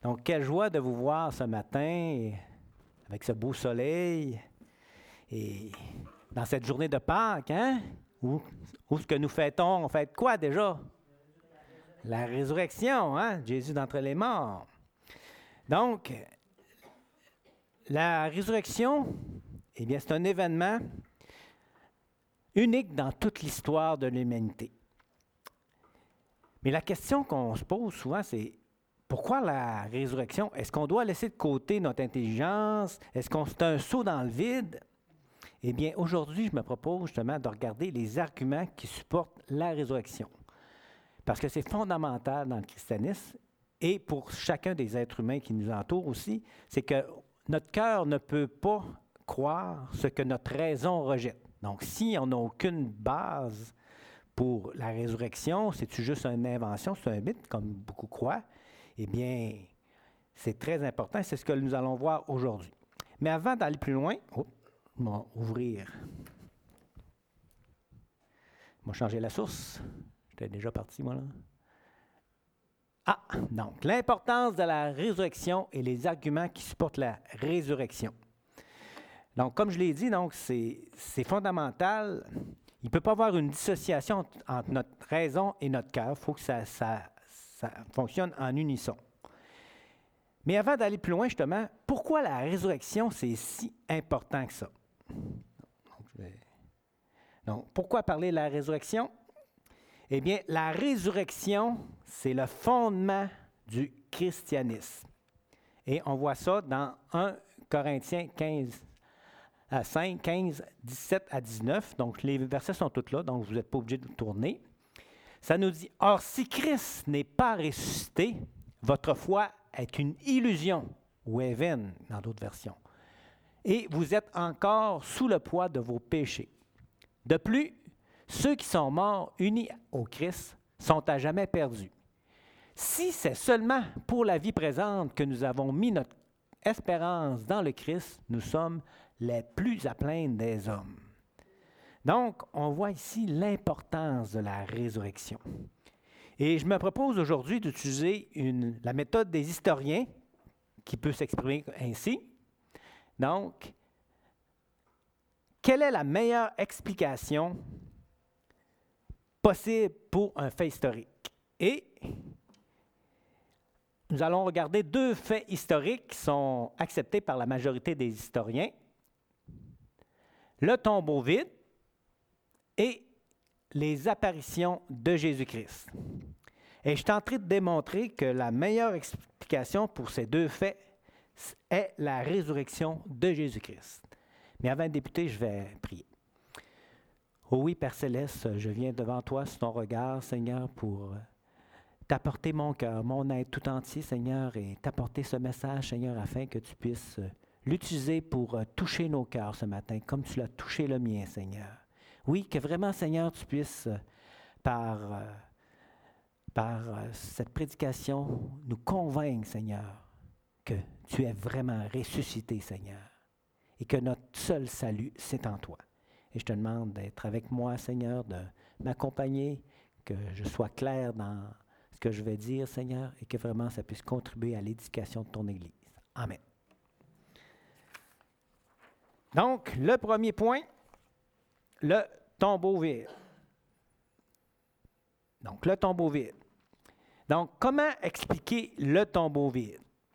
Donc, quelle joie de vous voir ce matin avec ce beau soleil et dans cette journée de Pâques, hein? Où ce que nous fêtons? On fête quoi déjà? La résurrection, hein? Jésus d'entre les morts. Donc, la résurrection, eh bien, c'est un événement unique dans toute l'histoire de l'humanité. Mais la question qu'on se pose souvent, c'est pourquoi la résurrection? Est-ce qu'on doit laisser de côté notre intelligence? Est-ce qu'on c'est un saut dans le vide? Eh bien, aujourd'hui, je me propose justement de regarder les arguments qui supportent la résurrection. Parce que c'est fondamental dans le christianisme et pour chacun des êtres humains qui nous entourent aussi, c'est que notre cœur ne peut pas croire ce que notre raison rejette. Donc, si on n'a aucune base pour la résurrection, c'est-tu juste une invention, c'est un mythe, comme beaucoup croient, eh bien, c'est très important, c'est ce que nous allons voir aujourd'hui. Mais avant d'aller plus loin, on va ouvrir. On va changer la source. J'étais déjà parti, moi, là. Donc, l'importance de la résurrection et les arguments qui supportent la résurrection. Donc, comme je l'ai dit, donc, c'est fondamental. Il ne peut pas y avoir une dissociation entre notre raison et notre cœur. Il faut que ça fonctionne en unisson. Mais avant d'aller plus loin, justement, pourquoi la résurrection, c'est si important que ça? Donc, pourquoi parler de la résurrection? Eh bien, la résurrection, c'est le fondement du christianisme. Et on voit ça dans 1 Corinthiens 5, 15, 17 à 19. Donc, les versets sont tous là, donc vous n'êtes pas obligé de vous tourner. Ça nous dit, « Or, si Christ n'est pas ressuscité, votre foi est une illusion, ou est vaine, dans d'autres versions. Et vous êtes encore sous le poids de vos péchés. De plus, ceux qui sont morts unis au Christ sont à jamais perdus. Si c'est seulement pour la vie présente que nous avons mis notre espérance dans le Christ, nous sommes les plus à plaindre des hommes. » Donc, on voit ici l'importance de la résurrection. Et je me propose aujourd'hui d'utiliser la méthode des historiens, qui peut s'exprimer ainsi. Donc, quelle est la meilleure explication possible pour un fait historique? Et nous allons regarder deux faits historiques qui sont acceptés par la majorité des historiens. Le tombeau vide et les apparitions de Jésus-Christ. Et je tenterai de démontrer que la meilleure explication pour ces deux faits est la résurrection de Jésus-Christ. Mais avant de débuter, je vais prier. Oh oui, Père Céleste, je viens devant toi sur ton regard, Seigneur, pour t'apporter mon cœur, mon être tout entier, Seigneur, et t'apporter ce message, Seigneur, afin que tu puisses l'utiliser pour toucher nos cœurs ce matin, comme tu l'as touché le mien, Seigneur. Oui, que vraiment, Seigneur, tu puisses, par cette prédication, nous convaincre, Seigneur, que tu es vraiment ressuscité, Seigneur, et que notre seul salut, c'est en toi. Et je te demande d'être avec moi, Seigneur, de m'accompagner, que je sois clair dans ce que je vais dire, Seigneur, et que vraiment ça puisse contribuer à l'édification de ton Église. Amen. Donc, le premier point, le tombeau vide. Donc, le tombeau vide. Donc, comment expliquer le tombeau vide?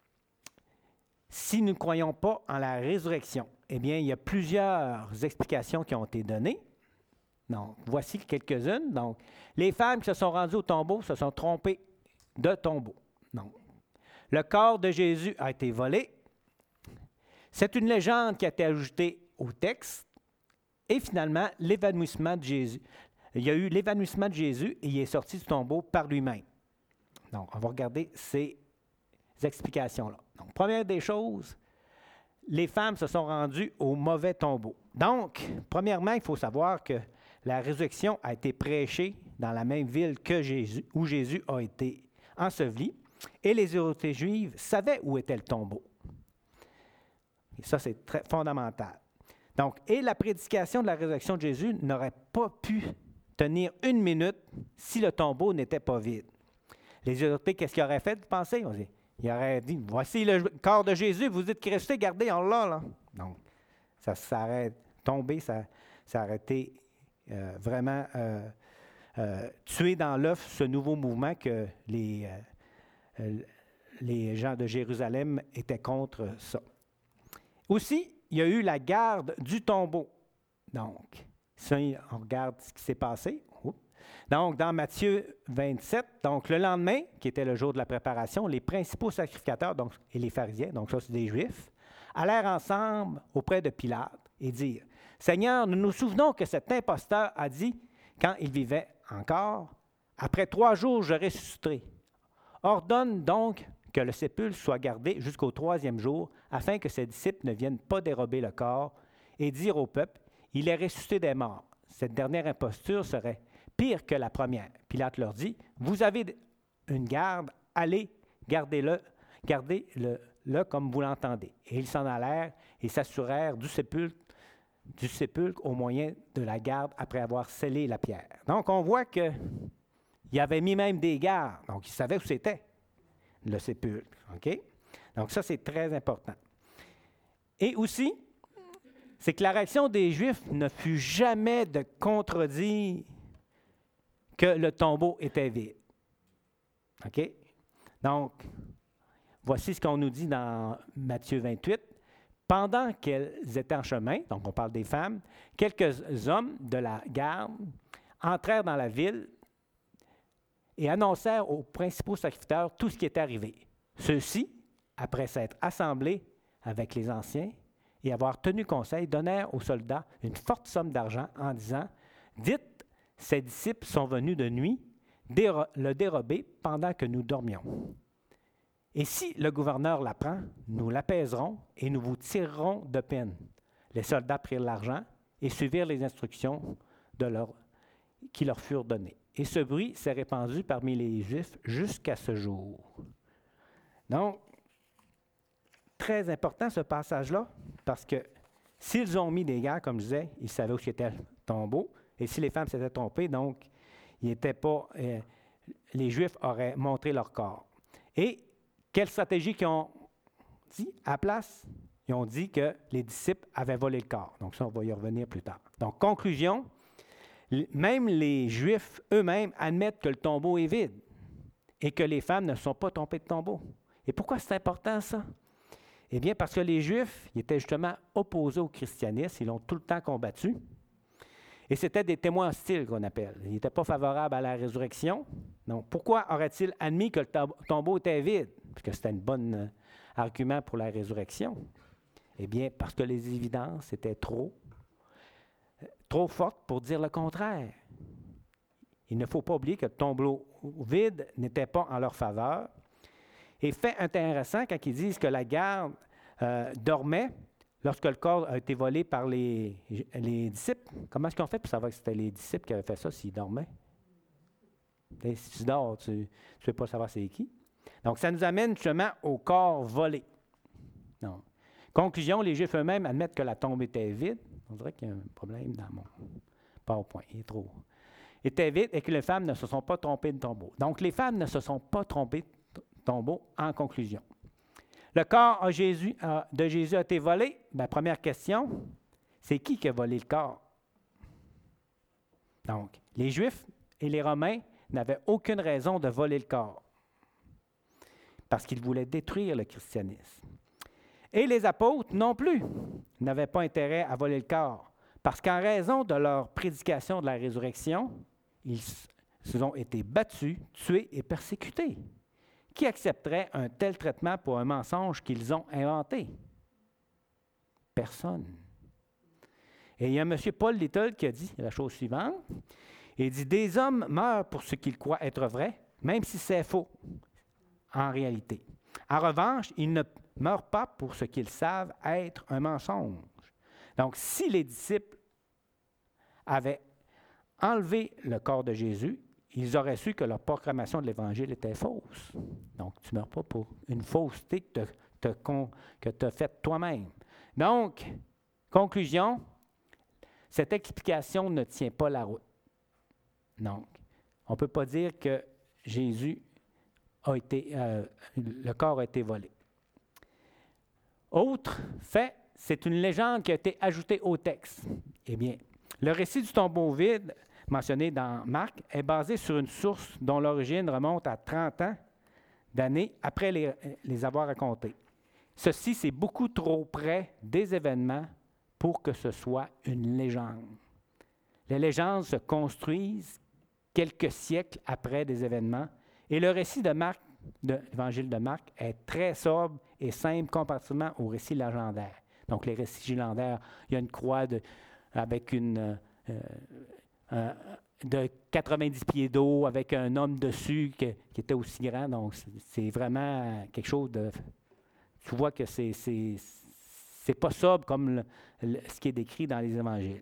Si nous ne croyons pas en la résurrection, eh bien, il y a plusieurs explications qui ont été données. Donc, voici quelques-unes. Donc, les femmes qui se sont rendues au tombeau se sont trompées de tombeau. Donc, le corps de Jésus a été volé. C'est une légende qui a été ajoutée au texte. Et finalement, l'évanouissement de Jésus. Il y a eu l'évanouissement de Jésus et il est sorti du tombeau par lui-même. Donc, on va regarder ces explications-là. Donc, première des choses, les femmes se sont rendues au mauvais tombeau. Donc, premièrement, il faut savoir que la résurrection a été prêchée dans la même ville que Jésus, où Jésus a été enseveli, et les autorités juives savaient où était le tombeau. Et ça, c'est très fondamental. Donc, et la prédication de la résurrection de Jésus n'aurait pas pu tenir une minute si le tombeau n'était pas vide. Les autorités, qu'est-ce qu'ils auraient fait, vous pensez? On dit, Il aurait dit, voici le corps de Jésus, vous dites Christ, regardez, on l'a, là. Donc, ça s'arrête, tombé, ça aurait été vraiment tué dans l'œuf ce nouveau mouvement que les gens de Jérusalem étaient contre ça. Aussi, il y a eu la garde du tombeau. Donc, si on regarde ce qui s'est passé. Donc, dans Matthieu 27, donc le lendemain, qui était le jour de la préparation, les principaux sacrificateurs et les pharisiens, donc ça c'est des Juifs, allèrent ensemble auprès de Pilate et dirent, « Seigneur, nous nous souvenons que cet imposteur a dit, quand il vivait encore, « Après 3 jours, je ressusciterai. Ordonne donc que le sépulcre soit gardé jusqu'au 3e jour, afin que ses disciples ne viennent pas dérober le corps et dire au peuple, « Il est ressuscité des morts. » Cette dernière imposture serait pire que la première. Pilate leur dit, « Vous avez une garde, allez, gardez-le comme vous l'entendez. » Et ils s'en allèrent et s'assurèrent du sépulcre au moyen de la garde après avoir scellé la pierre. Donc, on voit qu'il avait mis même des gardes. Donc, il savait où c'était, le sépulcre. OK? Donc, ça, c'est très important. Et aussi, c'est que la réaction des Juifs ne fut jamais de contredire que le tombeau était vide. OK? Donc, voici ce qu'on nous dit dans Matthieu 28. Pendant qu'elles étaient en chemin, donc on parle des femmes, quelques hommes de la garde entrèrent dans la ville et annoncèrent aux principaux sacrificateurs tout ce qui était arrivé. Ceux-ci, après s'être assemblés avec les anciens et avoir tenu conseil, donnèrent aux soldats une forte somme d'argent en disant, « Dites, ses disciples sont venus de nuit le dérober pendant que nous dormions. Et si le gouverneur l'apprend, nous l'apaiserons et nous vous tirerons de peine. » Les soldats prirent l'argent et suivirent les instructions qui leur furent données. Et ce bruit s'est répandu parmi les Juifs jusqu'à ce jour. Donc, très important ce passage-là, parce que s'ils ont mis des gardes, comme je disais, ils savaient où était le tombeau. Et si les femmes s'étaient trompées, donc, les Juifs auraient montré leur corps. Et quelle stratégie qu'ils ont dit à la place? Ils ont dit que les disciples avaient volé le corps. Donc ça, on va y revenir plus tard. Donc, conclusion, même les Juifs eux-mêmes admettent que le tombeau est vide et que les femmes ne sont pas trompées de tombeau. Et pourquoi c'est important, ça? Eh bien, parce que les Juifs, ils étaient justement opposés au christianisme. Ils l'ont tout le temps combattu. Et c'était des témoins hostiles qu'on appelle. Ils n'étaient pas favorables à la résurrection. Donc, pourquoi auraient-ils admis que le tombeau était vide? Parce que c'était un bon argument pour la résurrection. Eh bien, parce que les évidences étaient trop fortes pour dire le contraire. Il ne faut pas oublier que le tombeau vide n'était pas en leur faveur. Et fait intéressant, quand ils disent que la garde dormait lorsque le corps a été volé par les disciples, comment est-ce qu'on fait pour savoir que c'était les disciples qui avaient fait ça s'ils dormaient? Et si tu dors, tu ne peux pas savoir c'est qui. Donc, ça nous amène justement au corps volé. Donc, conclusion, les Juifs eux-mêmes admettent que la tombe était vide. On dirait qu'il y a un problème dans mon PowerPoint, il est trop. Était vide et que les femmes ne se sont pas trompées de tombeau. Donc, les femmes ne se sont pas trompées de tombeau en conclusion. Le corps de Jésus a été volé. La première question, c'est qui a volé le corps? Donc, les Juifs et les Romains n'avaient aucune raison de voler le corps parce qu'ils voulaient détruire le christianisme. Et les apôtres non plus n'avaient pas intérêt à voler le corps parce qu'en raison de leur prédication de la résurrection, ils ont été battus, tués et persécutés. Qui accepterait un tel traitement pour un mensonge qu'ils ont inventé? Personne. Et il y a M. Paul Little qui a dit la chose suivante. Il dit, « Des hommes meurent pour ce qu'ils croient être vrai, même si c'est faux en réalité. En revanche, ils ne meurent pas pour ce qu'ils savent être un mensonge. » Donc, si les disciples avaient enlevé le corps de Jésus, ils auraient su que leur proclamation de l'Évangile était fausse. Donc, tu ne meurs pas pour une fausseté que tu as faite toi-même. Donc, conclusion, cette explication ne tient pas la route. Donc, on ne peut pas dire que Jésus le corps a été volé. Autre fait, c'est une légende qui a été ajoutée au texte. Eh bien, le récit du tombeau vide, mentionné dans Marc, est basé sur une source dont l'origine remonte à 30 ans d'années après les avoir racontés. Ceci, c'est beaucoup trop près des événements pour que ce soit une légende. Les légendes se construisent quelques siècles après des événements et le récit de l'Évangile de Marc est très sobre et simple comparativement au récit légendaire. Donc, les récits légendaires, il y a une croix avec de 90 pieds d'eau, avec un homme dessus qui était aussi grand. Donc, c'est vraiment quelque chose de... Tu vois que c'est pas sobre comme ce qui est décrit dans les évangiles.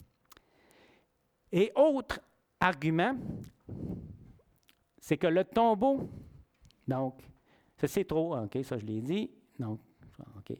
Et autre argument, c'est que le tombeau, donc, ça c'est trop, OK, ça je l'ai dit. Donc, OK,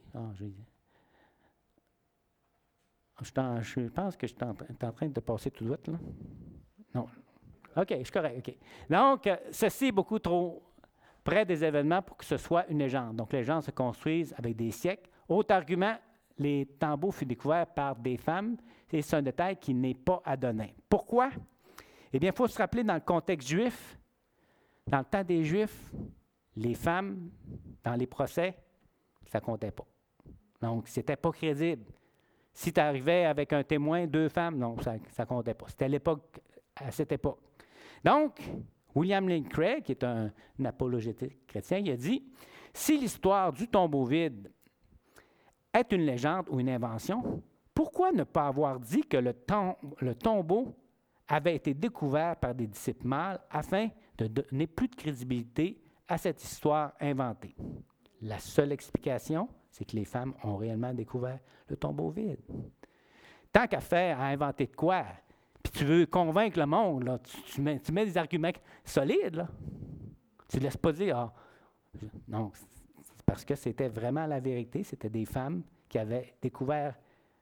je pense que je suis en train de passer tout de suite, là. Non. OK, je suis correct, OK. Donc, ceci est beaucoup trop près des événements pour que ce soit une légende. Donc, les légendes se construisent avec des siècles. Autre argument, les tombeaux furent découverts par des femmes. Et c'est un détail qui n'est pas anodin. Pourquoi? Eh bien, il faut se rappeler dans le contexte juif, dans le temps des Juifs, les femmes, dans les procès, ça ne comptait pas. Donc, ce n'était pas crédible. Si tu arrivais avec un témoin, 2 femmes, non, ça ne comptait pas. C'était à cette époque. Donc, William Lane Craig, qui est un apologétique chrétien, il a dit « Si l'histoire du tombeau vide est une légende ou une invention, pourquoi ne pas avoir dit que le tombeau avait été découvert par des disciples mâles afin de donner plus de crédibilité à cette histoire inventée? La seule explication, c'est que les femmes ont réellement découvert le tombeau vide. Tant qu'à faire à inventer de quoi, puis tu veux convaincre le monde, là, tu mets des arguments solides, là. Tu ne laisses pas dire, non, c'est parce que c'était vraiment la vérité, c'était des femmes qui avaient découvert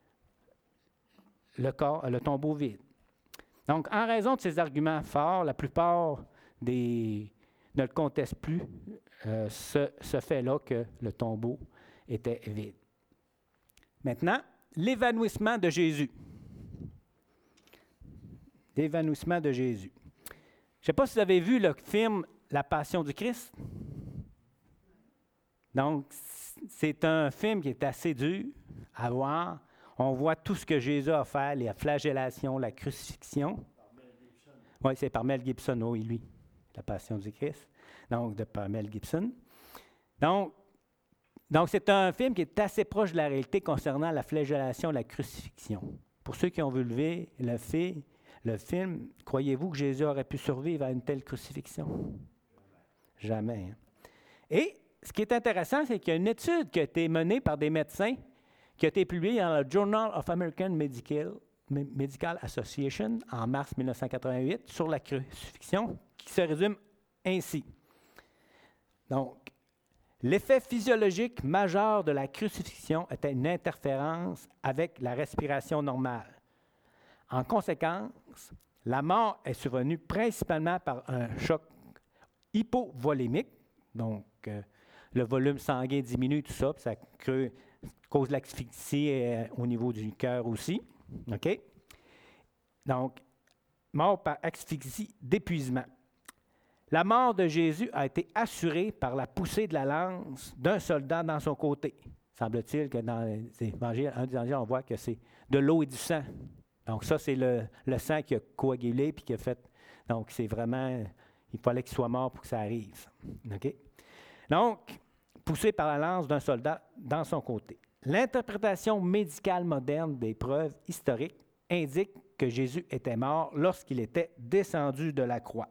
le tombeau vide. Donc, en raison de ces arguments forts, la plupart ne le contestent plus, ce fait-là que le tombeau était vide. Maintenant, l'évanouissement de Jésus. L'évanouissement de Jésus. Je ne sais pas si vous avez vu le film La Passion du Christ. Donc, c'est un film qui est assez dur à voir. On voit tout ce que Jésus a fait, la flagellation, la crucifixion. Oui, c'est par Mel Gibson, oui, lui, La Passion du Christ. Donc, par Mel Gibson. Donc, c'est un film qui est assez proche de la réalité concernant la flagellation, la crucifixion. Pour ceux qui ont vu le film, croyez-vous que Jésus aurait pu survivre à une telle crucifixion? Jamais. Hein? Et ce qui est intéressant, c'est qu'il y a une étude qui a été menée par des médecins qui a été publiée dans le Journal of American Medical Association en mars 1988 sur la crucifixion, qui se résume ainsi. Donc, l'effet physiologique majeur de la crucifixion était une interférence avec la respiration normale. En conséquence, la mort est survenue principalement par un choc hypovolémique, donc le volume sanguin diminue, tout ça, puis ça cause l'asphyxie au niveau du cœur aussi. OK? Donc, mort par asphyxie d'épuisement. La mort de Jésus a été assurée par la poussée de la lance d'un soldat dans son côté. Semble-t-il que dans les évangiles, un des évangiles, on voit que c'est de l'eau et du sang. Donc ça, c'est le sang qui a coagulé puis qui a fait... Donc c'est vraiment... Il fallait qu'il soit mort pour que ça arrive. OK? Donc, poussé par la lance d'un soldat dans son côté. L'interprétation médicale moderne des preuves historiques indique que Jésus était mort lorsqu'il était descendu de la croix.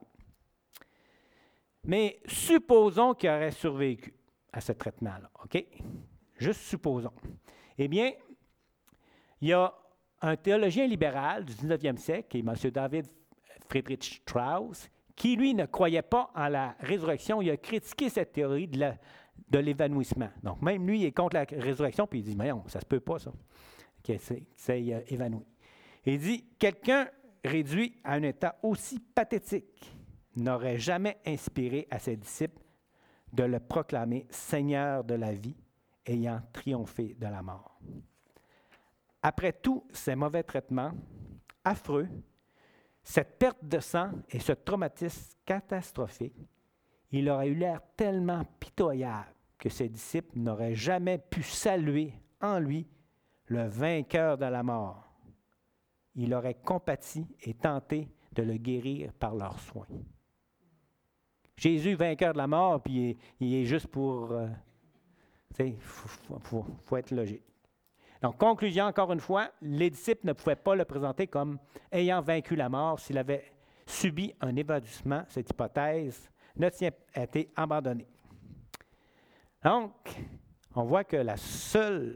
Mais supposons qu'il aurait survécu à ce traitement-là, OK? Juste supposons. Eh bien, il y a un théologien libéral du 19e siècle, qui est M. David Friedrich Strauss, qui, lui, ne croyait pas en la résurrection. Il a critiqué cette théorie de l'évanouissement. Donc, même lui, il est contre la résurrection, puis il dit, mais non, ça ne se peut pas, ça, qu'il s'est évanoui. Il dit, quelqu'un réduit à un état aussi pathétique n'aurait jamais inspiré à ses disciples de le proclamer Seigneur de la vie, ayant triomphé de la mort. Après tous ces mauvais traitements affreux, cette perte de sang et ce traumatisme catastrophique, il aurait eu l'air tellement pitoyable que ses disciples n'auraient jamais pu saluer en lui le vainqueur de la mort. Il aurait compati et tenté de le guérir par leurs soins. Jésus, vainqueur de la mort, puis il est juste pour... il faut être logique. Donc, conclusion, encore une fois, les disciples ne pouvaient pas le présenter comme ayant vaincu la mort. S'il avait subi un évanouissement, cette hypothèse ne tient à été abandonnée. Donc, on voit que la seule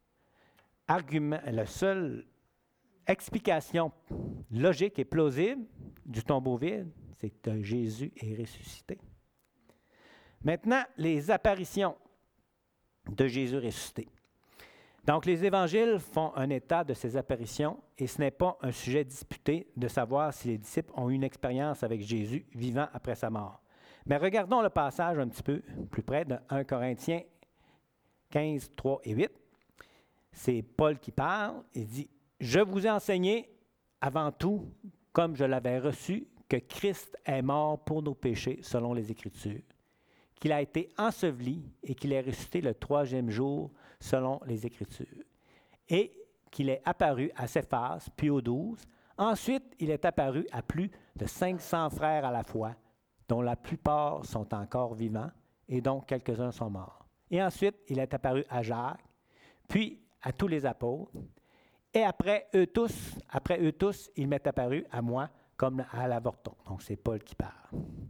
explication logique et plausible du tombeau vide, c'est que Jésus est ressuscité. Maintenant, les apparitions de Jésus ressuscité. Donc, les évangiles font un état de ces apparitions et ce n'est pas un sujet disputé de savoir si les disciples ont eu une expérience avec Jésus vivant après sa mort. Mais regardons le passage un petit peu plus près de 1 Corinthiens 15, 3 et 8. C'est Paul qui parle. Il dit « Je vous ai enseigné avant tout, comme je l'avais reçu, que Christ est mort pour nos péchés selon les Écritures, qu'il a été enseveli et qu'il est ressuscité le 3e jour selon les Écritures, et qu'il est apparu à Céphas, puis aux 12. Ensuite, il est apparu à plus de 500 frères à la fois, dont la plupart sont encore vivants et dont quelques-uns sont morts. Et ensuite, il est apparu à Jacques, puis à tous les apôtres. Et après eux tous, il m'est apparu à moi comme à l'avorton. Donc, c'est Paul qui parle.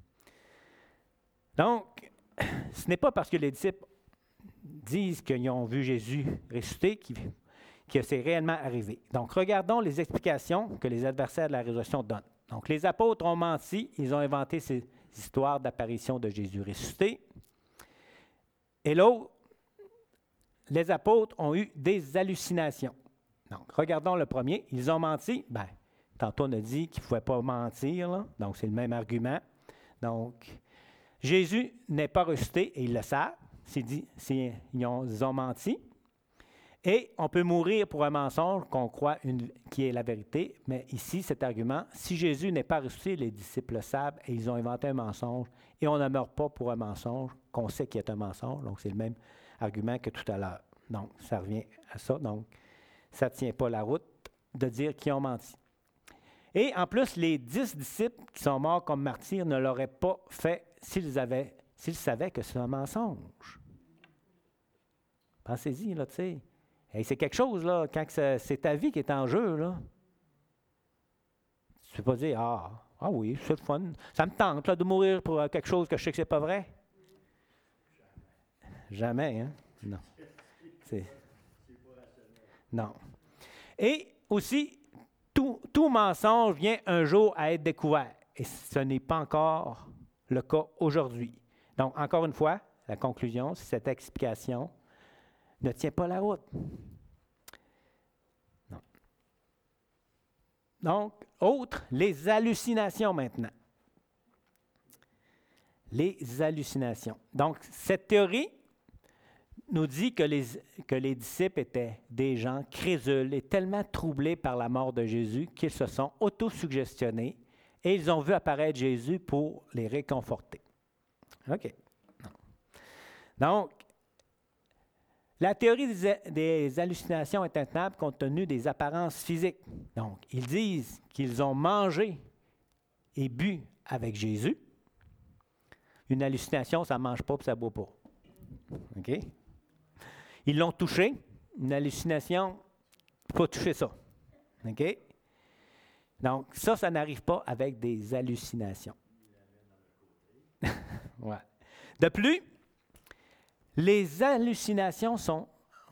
Donc, ce n'est pas parce que les disciples disent qu'ils ont vu Jésus ressuscité que c'est réellement arrivé. Donc, regardons les explications que les adversaires de la résurrection donnent. Donc, les apôtres ont menti, ils ont inventé ces histoires d'apparition de Jésus ressuscité. Et l'autre, les apôtres ont eu des hallucinations. Donc, regardons le premier. Ils ont menti. Bien, tantôt on a dit qu'ils ne pouvaient pas mentir, là. Donc c'est le même argument. Donc, Jésus n'est pas ressuscité et ils le savent. Ils ont menti. Et on peut mourir pour un mensonge qu'on croit qui est la vérité. Mais ici, cet argument, si Jésus n'est pas ressuscité, les disciples le savent et ils ont inventé un mensonge. Et on ne meurt pas pour un mensonge qu'on sait qu'il est un mensonge. Donc, c'est le même argument que tout à l'heure. Donc, ça revient à ça. Donc, ça ne tient pas la route de dire qu'ils ont menti. Et en plus, les 10 disciples qui sont morts comme martyrs ne l'auraient pas fait s'ils savaient que c'est un mensonge. Pensez-y, là, tu sais. Hey, c'est quelque chose, là, quand c'est ta vie qui est en jeu, là. Tu ne peux pas dire, ah oui, c'est le fun. Ça me tente, là, de mourir pour quelque chose que je sais que c'est pas vrai. Jamais, hein? Non. Non. Et aussi, tout mensonge vient un jour à être découvert. Et ce n'est pas encore le cas aujourd'hui. Donc, encore une fois, la conclusion, c'est cette explication ne tient pas la route. Non. Donc, les hallucinations maintenant. Les hallucinations. Donc, cette théorie nous dit que les disciples étaient des gens crédules et tellement troublés par la mort de Jésus qu'ils se sont autosuggestionnés et ils ont vu apparaître Jésus pour les réconforter. OK. Donc, la théorie des hallucinations est intenable compte tenu des apparences physiques. Donc, ils disent qu'ils ont mangé et bu avec Jésus. Une hallucination, ça ne mange pas et ça ne boit pas. OK? Ils l'ont touché. Une hallucination, il ne faut pas toucher ça. OK? Donc, ça n'arrive pas avec des hallucinations. Ouais. De plus, les hallucinations sont...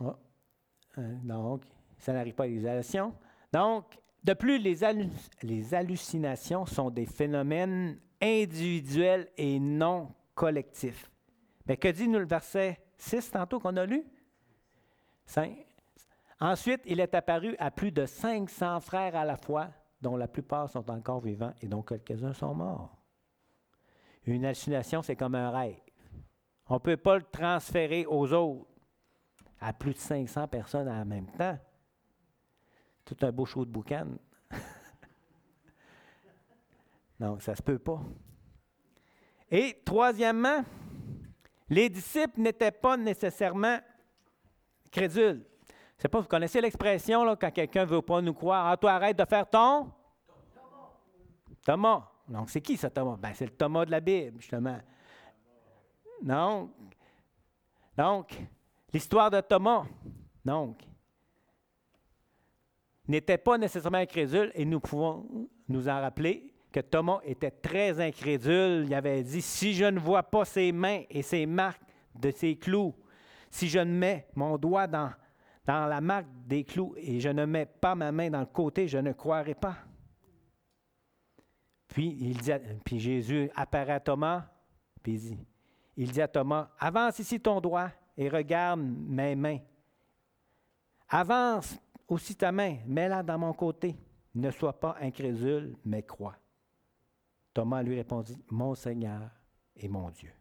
donc, ça n'arrive pas avec des hallucinations. Donc, de plus, les hallucinations sont des phénomènes individuels et non collectifs. Mais que dit-nous le verset 6 tantôt qu'on a lu? 5. Ensuite, il est apparu à plus de 500 frères à la fois, dont la plupart sont encore vivants et dont quelques-uns sont morts. Une hallucination, c'est comme un rêve. On ne peut pas le transférer aux autres. À plus de 500 personnes en même temps. Tout un beau show de boucan. Donc, ça ne se peut pas. Et troisièmement, les disciples n'étaient pas nécessairement crédules. Je sais pas, vous connaissez l'expression là, quand quelqu'un ne veut pas nous croire. Ah, toi, arrête de faire ton Thomas. Donc, c'est qui ça, Thomas? Ben, c'est le Thomas de la Bible, justement. Donc, l'histoire de Thomas, n'était pas nécessairement incrédule et nous pouvons nous en rappeler que Thomas était très incrédule. Il avait dit, si je ne vois pas ses mains et ses marques de ses clous, si je ne mets mon doigt dans la marque des clous et je ne mets pas ma main dans le côté, je ne croirai pas. Puis Jésus apparaît à Thomas, puis il dit à Thomas, avance ici ton doigt et regarde mes mains. Avance aussi ta main, mets-la dans mon côté. Ne sois pas incrédule, mais crois. Thomas lui répondit, mon Seigneur et mon Dieu.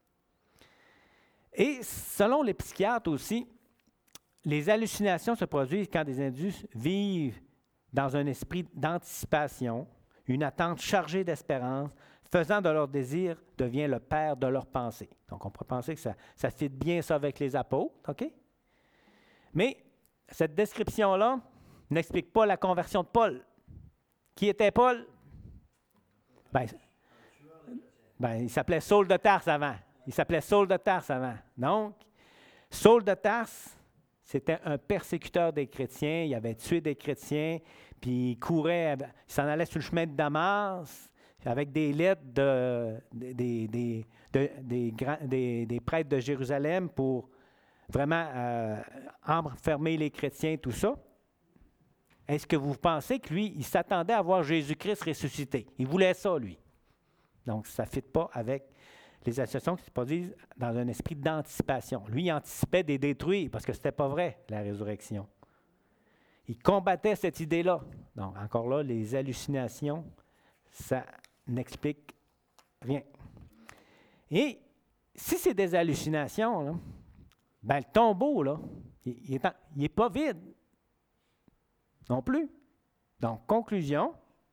Et selon les psychiatres aussi, les hallucinations se produisent quand des individus vivent dans un esprit d'anticipation, une attente chargée d'espérance, faisant de leur désir devient le père de leur pensée. Donc, on pourrait penser que ça fit bien ça avec les apôtres, OK? Mais cette description-là n'explique pas la conversion de Paul. Qui était Paul? Il s'appelait Saul de Tarse avant. Donc, Saul de Tarse, c'était un persécuteur des chrétiens. Il avait tué des chrétiens, puis il courait, il s'en allait sur le chemin de Damas avec des lettres des prêtres de Jérusalem pour vraiment enfermer les chrétiens, tout ça. Est-ce que vous pensez que lui, il s'attendait à voir Jésus-Christ ressuscité? Il voulait ça, lui. Donc, ça ne fit pas avec les associations qui se produisent dans un esprit d'anticipation. Lui, il anticipait des détruire parce que ce n'était pas vrai, la résurrection. Il combattait cette idée-là. Donc, encore là, les hallucinations, ça n'explique rien. Et si c'est des hallucinations, là, le tombeau, là, il n'est pas vide. Non plus. Donc, conclusion,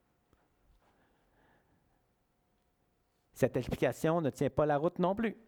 cette explication ne tient pas la route non plus.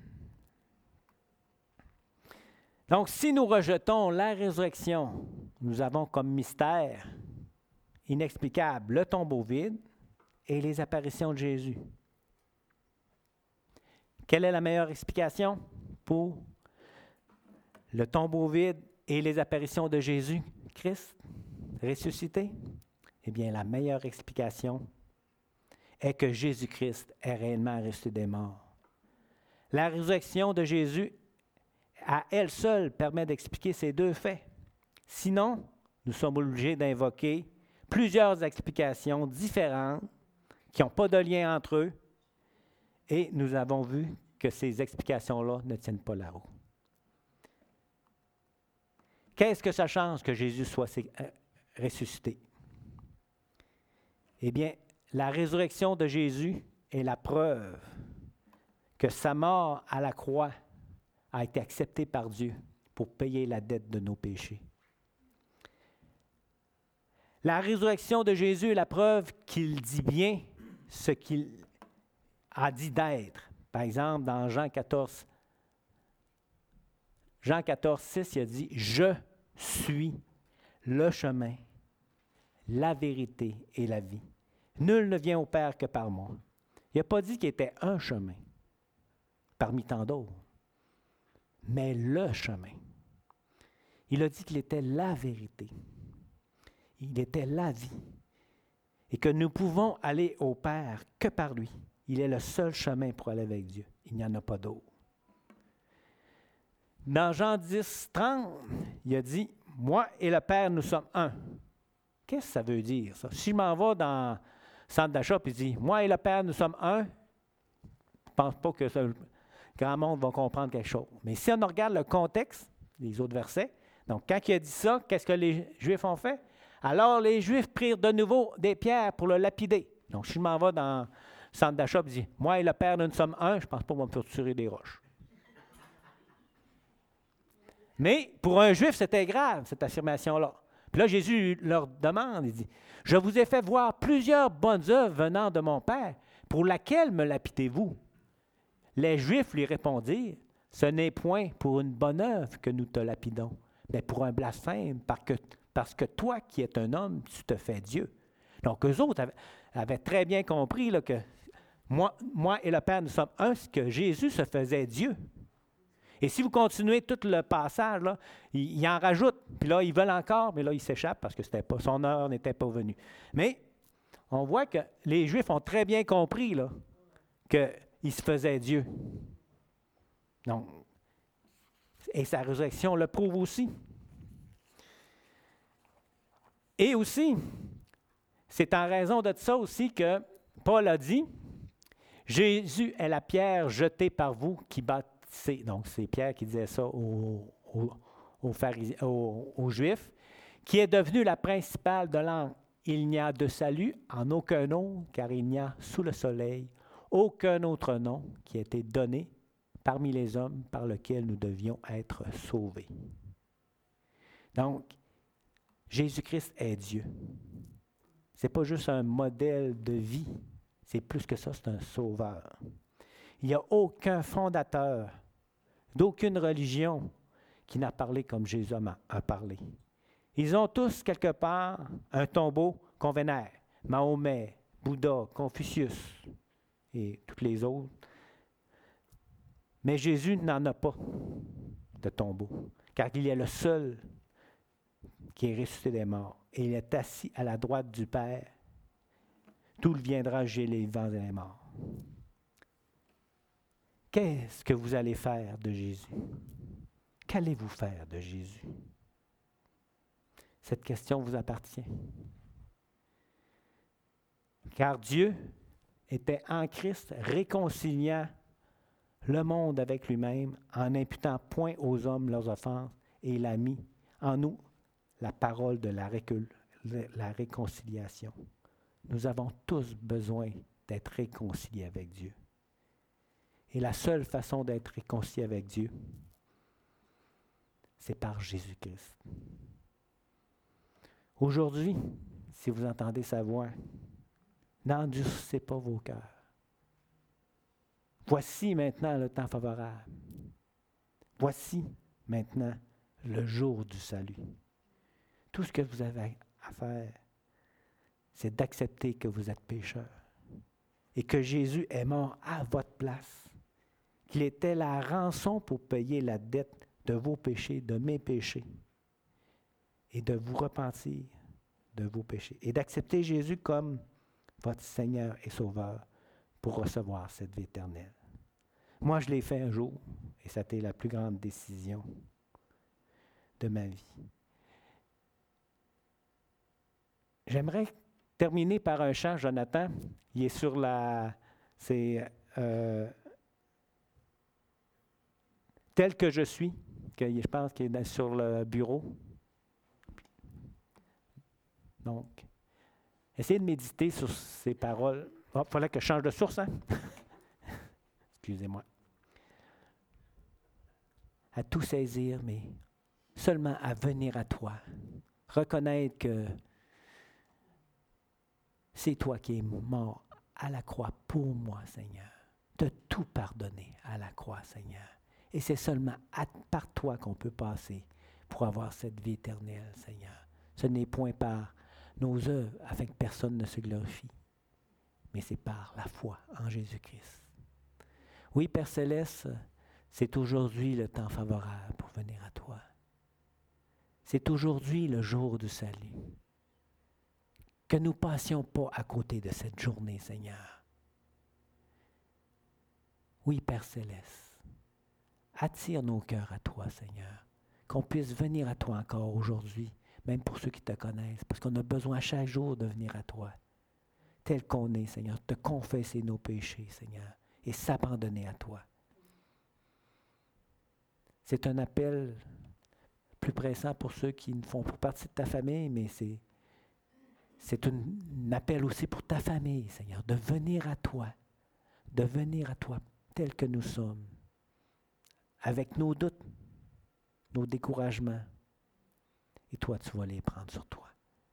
Donc, si nous rejetons la résurrection, nous avons comme mystère inexplicable le tombeau vide et les apparitions de Jésus. Quelle est la meilleure explication pour le tombeau vide et les apparitions de Jésus-Christ ressuscité? Eh bien, la meilleure explication est que Jésus-Christ est réellement ressuscité des morts. La résurrection de Jésus, à elle seule, permet d'expliquer ces deux faits. Sinon, nous sommes obligés d'invoquer plusieurs explications différentes qui n'ont pas de lien entre eux, et nous avons vu que ces explications-là ne tiennent pas la route. Qu'est-ce que ça change que Jésus soit ressuscité? Eh bien, la résurrection de Jésus est la preuve que sa mort à la croix a été acceptée par Dieu pour payer la dette de nos péchés. La résurrection de Jésus est la preuve qu'il dit bien ce qu'il a dit d'être. Par exemple, dans Jean 14, 6, il a dit « Je suis le chemin, la vérité et la vie. Nul ne vient au Père que par moi. » Il n'a pas dit qu'il était un chemin parmi tant d'autres, mais le chemin. Il a dit qu'il était la vérité. Il était la vie. Et que nous pouvons aller au Père que par lui. Il est le seul chemin pour aller avec Dieu. Il n'y en a pas d'autre. Dans Jean 10, 30, il a dit « Moi et le Père, nous sommes un. » Qu'est-ce que ça veut dire, ça? Si je m'en vais dans le centre d'achat et je dis « Moi et le Père, nous sommes un », je ne pense pas que le grand monde va comprendre quelque chose. Mais si on regarde le contexte, les autres versets, donc quand il a dit ça, qu'est-ce que les Juifs ont fait? Alors les Juifs prirent de nouveau des pierres pour le lapider. Donc si je m'en vais dans le centre d'achat et je dis « Moi et le Père, nous sommes un », je ne pense pas qu'on peut tirer des roches. Mais pour un Juif, c'était grave, cette affirmation-là. Puis là, Jésus leur demande, il dit, « Je vous ai fait voir plusieurs bonnes œuvres venant de mon Père. Pour laquelle me lapidez-vous? » Les Juifs lui répondirent, « Ce n'est point pour une bonne œuvre que nous te lapidons, mais pour un blasphème, parce que toi qui es un homme, tu te fais Dieu. » Donc, eux autres avaient très bien compris là, que moi et le Père, nous sommes un, que Jésus se faisait Dieu. Et si vous continuez tout le passage, là, il en rajoute. Puis là, ils veulent encore, mais là, ils s'échappent parce que c'était pas, son heure n'était pas venue. Mais on voit que les Juifs ont très bien compris là, qu'il se faisait Dieu. Donc, et sa résurrection le prouve aussi. Et aussi, c'est en raison de ça aussi que Paul a dit, « Jésus est la pierre jetée par vous qui bâtissez. » Donc, c'est Pierre qui disait ça aux Juifs, « qui est devenue la principale de l'angle. Il n'y a de salut en aucun autre, car il n'y a sous le soleil aucun autre nom qui a été donné parmi les hommes par lequel nous devions être sauvés. » Donc, Jésus-Christ est Dieu. Ce n'est pas juste un modèle de vie, c'est plus que ça, c'est un sauveur. Il n'y a aucun fondateur d'aucune religion qui n'a parlé comme Jésus a parlé. Ils ont tous quelque part un tombeau qu'on vénère. Mahomet, Bouddha, Confucius et tous les autres. Mais Jésus n'en a pas de tombeau, car il est le seul qui est ressuscité des morts. Et il est assis à la droite du Père. Tout viendra juger les vivants et les morts. Qu'est-ce que vous allez faire de Jésus? Qu'allez-vous faire de Jésus? Cette question vous appartient. Car Dieu était en Christ réconciliant le monde avec lui-même en n'imputant point aux hommes leurs offenses, et il a mis en nous la parole de la réconciliation. Nous avons tous besoin d'être réconciliés avec Dieu. Et la seule façon d'être réconcilié avec Dieu, c'est par Jésus-Christ. Aujourd'hui, si vous entendez sa voix, n'endurcissez pas vos cœurs. Voici maintenant le temps favorable. Voici maintenant le jour du salut. Tout ce que vous avez à faire, c'est d'accepter que vous êtes pécheur et que Jésus est mort à votre place, qu'il était la rançon pour payer la dette de vos péchés, de mes péchés, et de vous repentir de vos péchés, et d'accepter Jésus comme votre Seigneur et Sauveur pour recevoir cette vie éternelle. Moi, je l'ai fait un jour, et ça a été la plus grande décision de ma vie. J'aimerais terminer par un chant, Jonathan. Il est sur la... C'est Tel que je suis, que je pense qu'il est sur le bureau. Donc, essayez de méditer sur ces paroles. Il fallait que je change de source, hein? Excusez-moi. À tout saisir, mais seulement à venir à toi. Reconnaître que c'est toi qui es mort à la croix pour moi, Seigneur. De tout pardonner à la croix, Seigneur. Et c'est seulement par toi qu'on peut passer pour avoir cette vie éternelle, Seigneur. Ce n'est point par nos œuvres afin que personne ne se glorifie, mais c'est par la foi en Jésus-Christ. Oui, Père Céleste, c'est aujourd'hui le temps favorable pour venir à toi. C'est aujourd'hui le jour du salut. Que nous ne passions pas à côté de cette journée, Seigneur. Oui, Père Céleste, attire nos cœurs à toi, Seigneur, qu'on puisse venir à toi encore aujourd'hui, même pour ceux qui te connaissent, parce qu'on a besoin chaque jour de venir à toi, tel qu'on est, Seigneur, te confesser nos péchés, Seigneur, et s'abandonner à toi. C'est un appel plus pressant pour ceux qui ne font pas partie de ta famille, mais c'est un appel aussi pour ta famille, Seigneur, de venir à toi tel que nous sommes, avec nos doutes, nos découragements. Et toi, tu vas les prendre sur toi.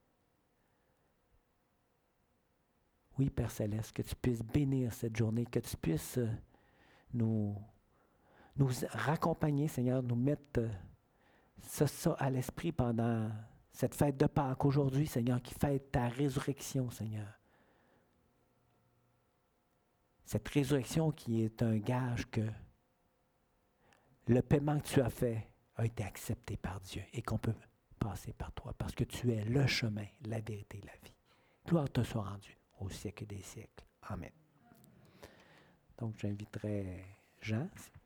Oui, Père Céleste, que tu puisses bénir cette journée, que tu puisses nous raccompagner, Seigneur, nous mettre ça à l'esprit pendant cette fête de Pâques aujourd'hui, Seigneur, qui fête ta résurrection, Seigneur. Cette résurrection qui est un gage que le paiement que tu as fait a été accepté par Dieu et qu'on peut passer par toi parce que tu es le chemin, la vérité et la vie. Gloire te soit rendue au siècle des siècles. Amen. Donc, j'inviterai Jean.